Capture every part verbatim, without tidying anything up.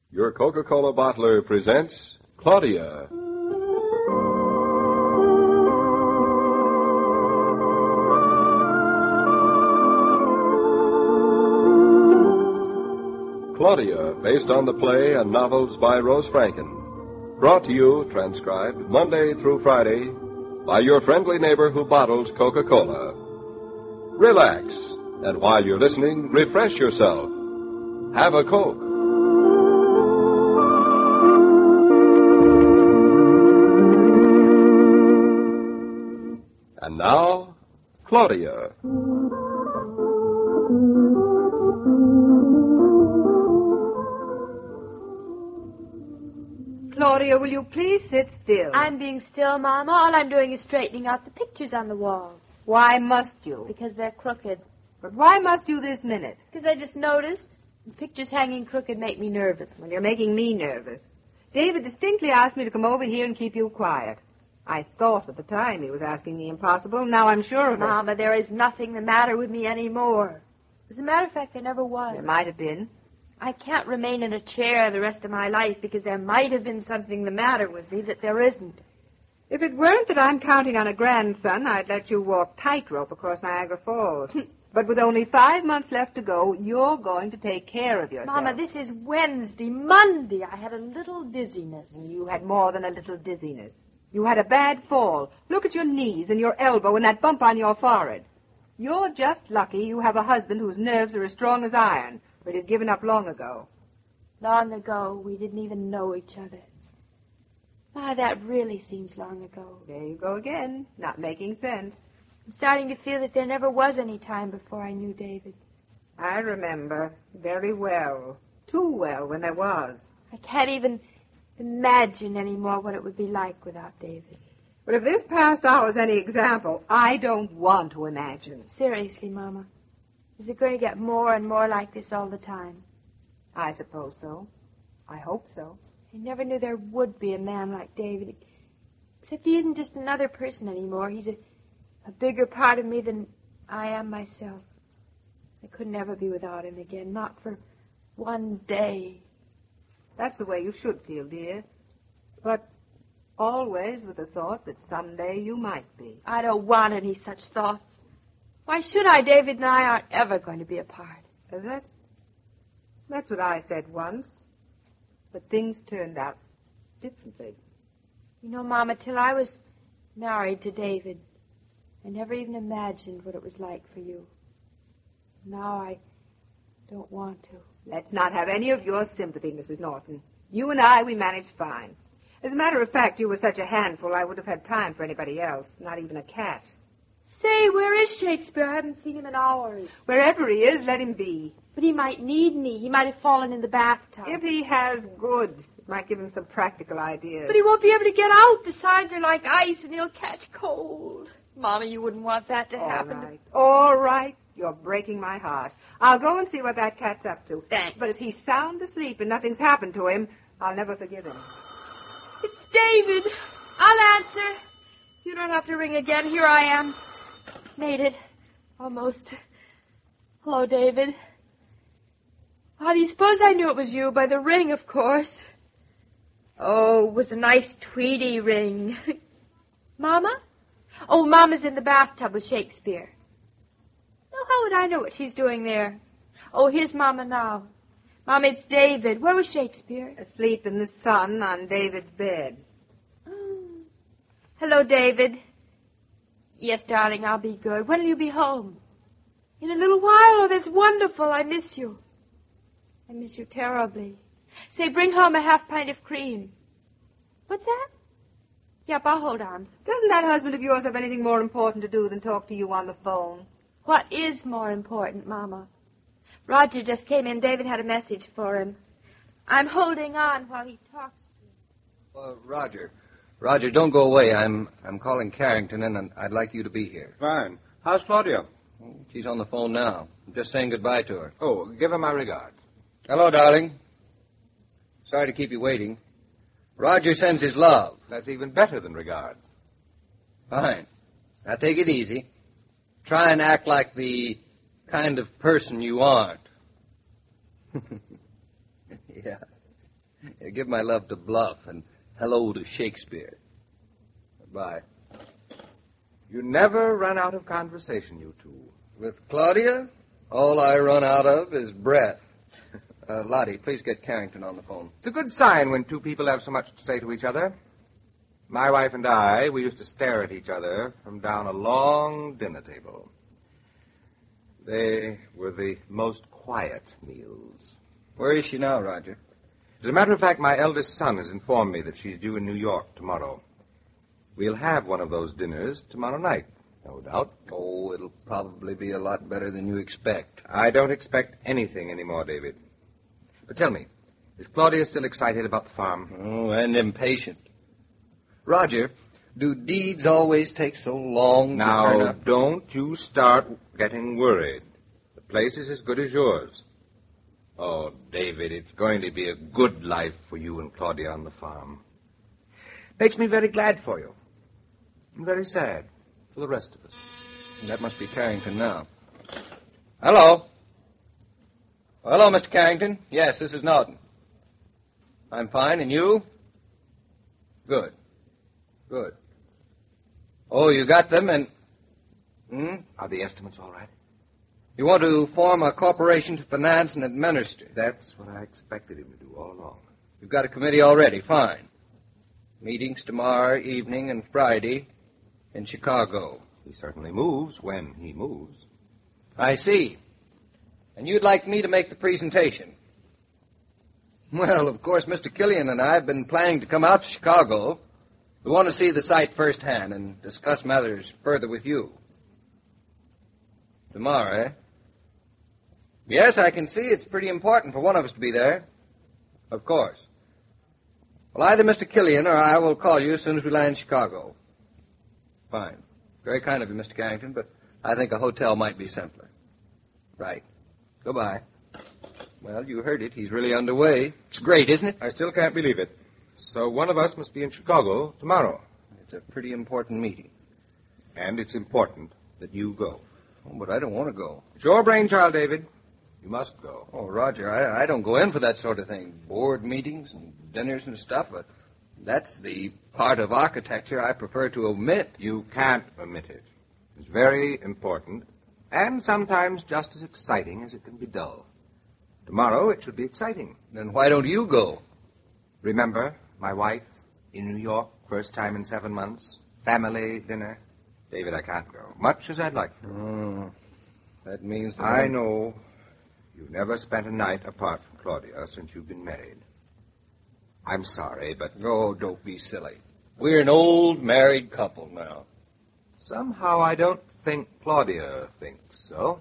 Your Coca-Cola bottler presents Claudia. Claudia, based on the play and novels by Rose Franken. Brought to you, transcribed, Monday through Friday, by your friendly neighbor who bottles Coca-Cola. Relax, and while you're listening, refresh yourself. Have a Coke. And now, Claudia. Claudia, will you please sit still? I'm being still, Mama. All I'm doing is straightening out the pictures on the walls. Why must you? Because they're crooked. But why must you this minute? Because I just noticed. The pictures hanging crooked make me nervous. Well, you're making me nervous. David distinctly asked me to come over here and keep you quiet. I thought at the time he was asking the impossible. Now I'm sure of it. Mama, there is nothing the matter with me anymore. As a matter of fact, there never was. There might have been. I can't remain in a chair the rest of my life because there might have been something the matter with me that there isn't. If it weren't that I'm counting on a grandson, I'd let you walk tightrope across Niagara Falls. But with only five months left to go, you're going to take care of yourself. Mama, this is Wednesday. Monday, I had a little dizziness. You had more than a little dizziness. You had a bad fall. Look at your knees and your elbow and that bump on your forehead. You're just lucky you have a husband whose nerves are as strong as iron, but he'd given up long ago. Long ago, we didn't even know each other. Why, that really seems long ago. There you go again, not making sense. I'm starting to feel that there never was any time before I knew David. I remember very well. Too well when there was. I can't even imagine anymore what it would be like without David. But if this past hour's any example, I don't want to imagine. Seriously, Mama. Is it going to get more and more like this all the time? I suppose so. I hope so. I never knew there would be a man like David. Except he isn't just another person anymore. He's a, a bigger part of me than I am myself. I could never be without him again, not for one day. That's the way you should feel, dear. But always with the thought that someday you might be. I don't want any such thoughts. Why should I? David and I aren't ever going to be apart. Is that? That's what I said once. But things turned out differently. You know, Mama, till I was married to David, I never even imagined what it was like for you. Now I don't want to. Let's not have any of your sympathy, Missus Norton. You and I, we managed fine. As a matter of fact, you were such a handful, I would have had time for anybody else, not even a cat. Say, where is Shakespeare? I haven't seen him in hours. Wherever he is, let him be. But he might need me. He might have fallen in the bathtub. If he has, good. It might give him some practical ideas. But he won't be able to get out. The sides are like ice, and he'll catch cold. Mama, you wouldn't want that to All happen. All right. All right. You're breaking my heart. I'll go and see what that cat's up to. Thanks. But if he's sound asleep and nothing's happened to him, I'll never forgive him. It's David. I'll answer. You don't have to ring again. Here I am. Made it. Almost. Hello, David. How do you suppose I knew it was you? By the ring, of course. Oh, it was a nice tweedy ring. Mama? Oh, Mama's in the bathtub with Shakespeare. No, how would I know what she's doing there? Oh, here's Mama now. Mama, it's David. Where was Shakespeare? Asleep in the sun on David's bed. Oh. Hello, David. Yes, darling, I'll be good. When will you be home? In a little while. Oh, that's wonderful. I miss you. I miss you terribly. Say, bring home a half pint of cream. What's that? Yep, I'll hold on. Doesn't that husband of yours have anything more important to do than talk to you on the phone? What is more important, Mama? Roger just came in. David had a message for him. I'm holding on while he talks to him. Uh, Roger. Roger, don't go away. I'm I'm calling Carrington, and I'd like you to be here. Fine. How's Claudia? She's on the phone now. I'm just saying goodbye to her. Oh, give her my regards. Hello, darling. Sorry to keep you waiting. Roger sends his love. That's even better than regards. Fine. Now take it easy. Try and act like the kind of person you aren't. Yeah. Yeah, give my love to Bluff and hello to Shakespeare. Goodbye. You never run out of conversation, you two. With Claudia, all I run out of is breath. Uh, Lottie, please get Carrington on the phone. It's a good sign when two people have so much to say to each other. My wife and I, we used to stare at each other from down a long dinner table. They were the most quiet meals. Where is she now, Roger? As a matter of fact, my eldest son has informed me that she's due in New York tomorrow. We'll have one of those dinners tomorrow night, no doubt. Oh, it'll probably be a lot better than you expect. I don't expect anything anymore, David. But tell me, is Claudia still excited about the farm? Oh, and impatient. Roger, do deeds always take so long to turn Now, up? don't you start getting worried. The place is as good as yours. Oh, David, it's going to be a good life for you and Claudia on the farm. Makes me very glad for you. And very sad for the rest of us. That must be Carrington now. Hello. Hello, Mister Carrington. Yes, this is Norton. I'm fine, and you? Good. Good. Oh, you got them, and... Hmm? Are the estimates all right? You want to form a corporation to finance and administer. That's what I expected him to do all along. You've got a committee already. Fine. Meetings tomorrow evening and Friday in Chicago. He certainly moves when he moves. I see. And you'd like me to make the presentation? Well, of course, Mister Killian and I have been planning to come out to Chicago. We want to see the site firsthand and discuss matters further with you. Tomorrow, eh? Yes, I can see it's pretty important for one of us to be there. Of course. Well, either Mister Killian or I will call you as soon as we land in Chicago. Fine. Very kind of you, Mister Carrington, but I think a hotel might be simpler. Right. Goodbye. Well, you heard it. He's really underway. It's great, isn't it? I still can't believe it. So one of us must be in Chicago tomorrow. It's a pretty important meeting. And it's important that you go. Oh, but I don't want to go. It's your brainchild, David. You must go. Oh, Roger, I, I don't go in for that sort of thing. Board meetings and dinners and stuff. But that's the part of architecture I prefer to omit. You can't omit it. It's very important, and sometimes just as exciting as it can be dull. Tomorrow it should be exciting. Then why don't you go? Remember, my wife in New York, first time in seven months, family dinner. David, I can't go, much as I'd like to. Oh, that means that I I'm- know you've never spent a night apart from Claudia since you've been married. I'm sorry, but Oh, don't be silly. We're an old married couple now. somehow I don't think Claudia thinks so.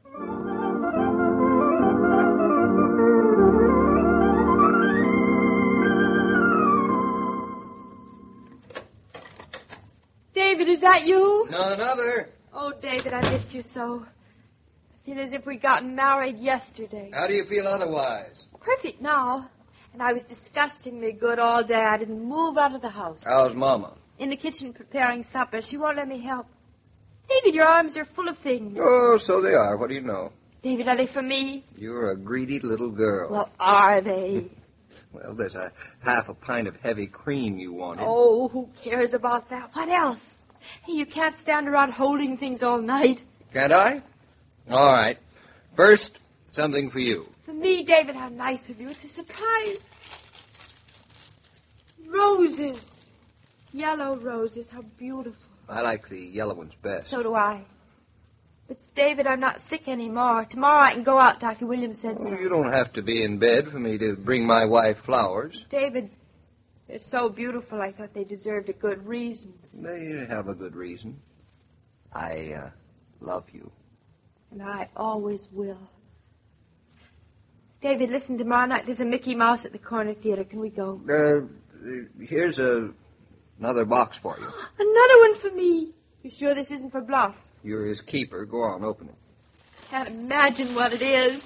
David, is that you? None other. Oh, David, I missed you so. I feel as if we'd gotten married yesterday. How do you feel otherwise? Perfect now. And I was disgustingly good all day. I didn't move out of the house. How's Mama? In the kitchen preparing supper. She won't let me help. David, your arms are full of things. Oh, so they are. What do you know? David, are they for me? You're a greedy little girl. Well, are they? Well, there's a half a pint of heavy cream you wanted. Oh, who cares about that? What else? Hey, you can't stand around holding things all night. Can't I? All right. First, something for you. For me, David, how nice of you. It's a surprise. Roses. Yellow roses. How beautiful. I like the yellow ones best. So do I. But, David, I'm not sick anymore. Tomorrow I can go out. Doctor Williams said so. Oh, you don't have to be in bed for me to bring my wife flowers. David, they're so beautiful. I thought they deserved a good reason. They have a good reason. I uh, love you. And I always will. David, listen, tomorrow night there's a Mickey Mouse at the Corner Theater. Can we go? Uh, here's a, another box for you. Another one for me. You sure this isn't for Bluff? You're his keeper. Go on, open it. Can't imagine what it is.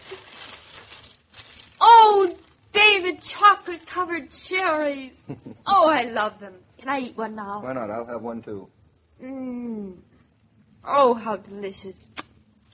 Oh, David, chocolate-covered cherries. Oh, I love them. Can I eat one now? Why not? I'll have one, too. Mmm. Oh, how delicious.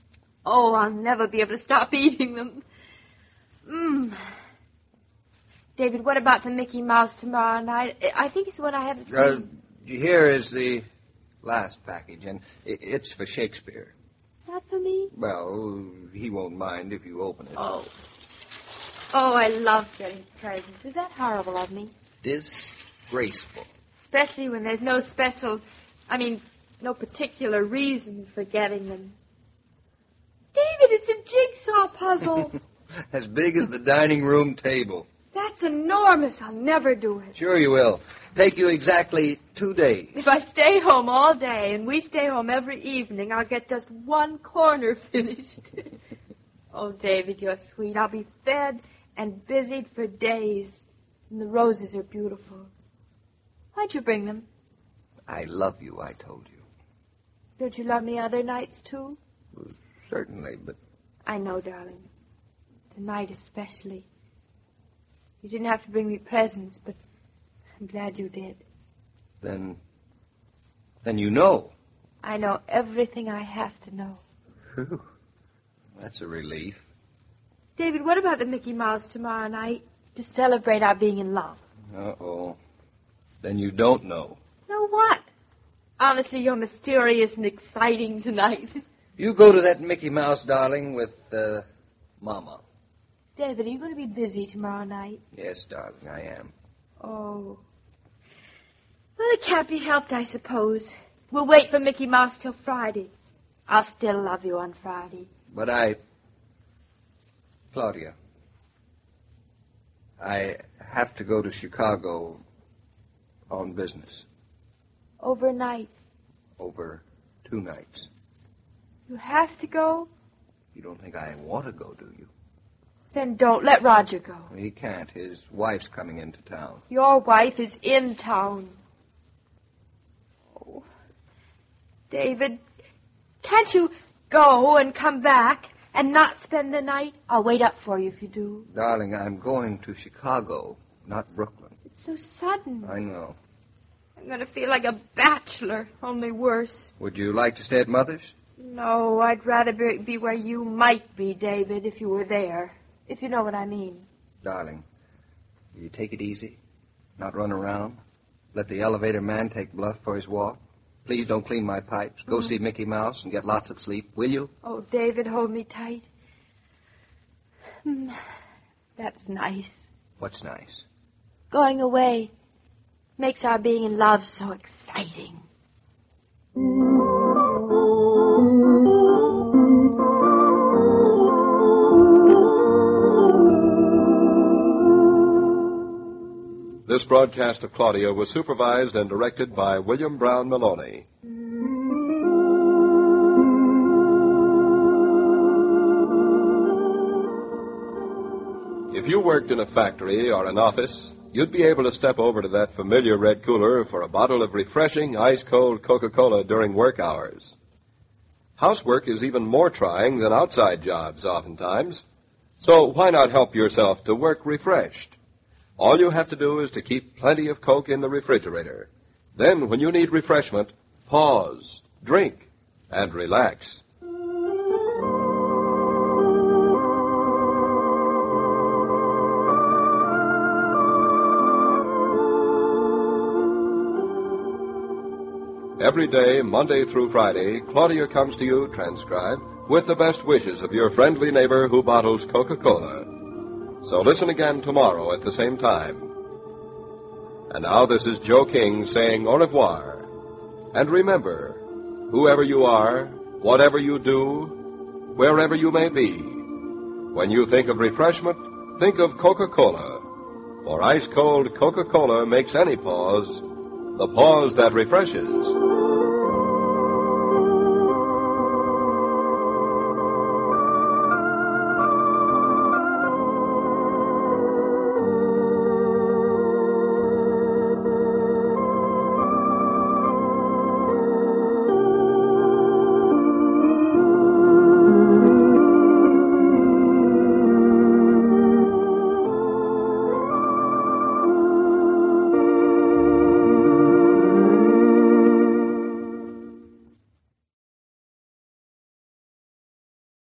Oh, I'll never be able to stop eating them. Mmm. David, what about the Mickey Mouse tomorrow night? I think it's one I haven't seen. Uh, here is the last package, and it's for Shakespeare. Not for me? Well, he won't mind if you open it. Oh. Oh, I love getting presents. Is that horrible of me? Disgraceful. Especially when there's no special, I mean, no particular reason for getting them. David, it's a jigsaw puzzle. As big as the dining room table. That's enormous. I'll never do it. Sure you will. Take you exactly two days. If I stay home all day and we stay home every evening, I'll get just one corner finished. Oh, David, you're sweet. I'll be fed and busied for days. And the roses are beautiful. Why'd you bring them? I love you, I told you. Don't you love me other nights, too? Well, certainly, but... I know, darling. Tonight especially. You didn't have to bring me presents, but I'm glad you did. Then... then you know. I know everything I have to know. Whew. That's a relief. David, what about the Mickey Mouse tomorrow night to celebrate our being in love? Uh-oh. Then you don't know. Know what? Honestly, you're mysterious and exciting tonight. You go to that Mickey Mouse, darling, with, uh, Mama. David, are you going to be busy tomorrow night? Yes, darling, I am. Oh. Well, it can't be helped, I suppose. We'll wait for Mickey Mouse till Friday. I'll still love you on Friday. But I... Claudia, I have to go to Chicago on business. Overnight. Over two nights. You have to go? You don't think I want to go, do you? Then don't let Roger go. He can't. His wife's coming into town. Your wife is in town. Oh. David, can't you go and come back and not spend the night? I'll wait up for you if you do. Darling, I'm going to Chicago, not Brooklyn. It's so sudden. I know. I'm going to feel like a bachelor, only worse. Would you like to stay at Mother's? No, I'd rather be, be where you might be, David, if you were there. If you know what I mean. Darling, will you take it easy? Not run around? Let the elevator man take Bluff for his walk? Please don't clean my pipes. Go mm. see Mickey Mouse and get lots of sleep, will you? Oh, David, hold me tight. That's nice. What's nice? Going away makes our being in love so exciting. This broadcast of Claudia was supervised and directed by William Brown Maloney. If you worked in a factory or an office, you'd be able to step over to that familiar red cooler for a bottle of refreshing, ice-cold Coca-Cola during work hours. Housework is even more trying than outside jobs oftentimes. So why not help yourself to work refreshed? All you have to do is to keep plenty of Coke in the refrigerator. Then, when you need refreshment, pause, drink, and relax. Every day, Monday through Friday, Claudia comes to you, transcribed, with the best wishes of your friendly neighbor who bottles Coca-Cola. So listen again tomorrow at the same time. And now this is Joe King saying au revoir. And remember, whoever you are, whatever you do, wherever you may be, when you think of refreshment, think of Coca-Cola. For ice-cold Coca-Cola makes any pause the pause that refreshes.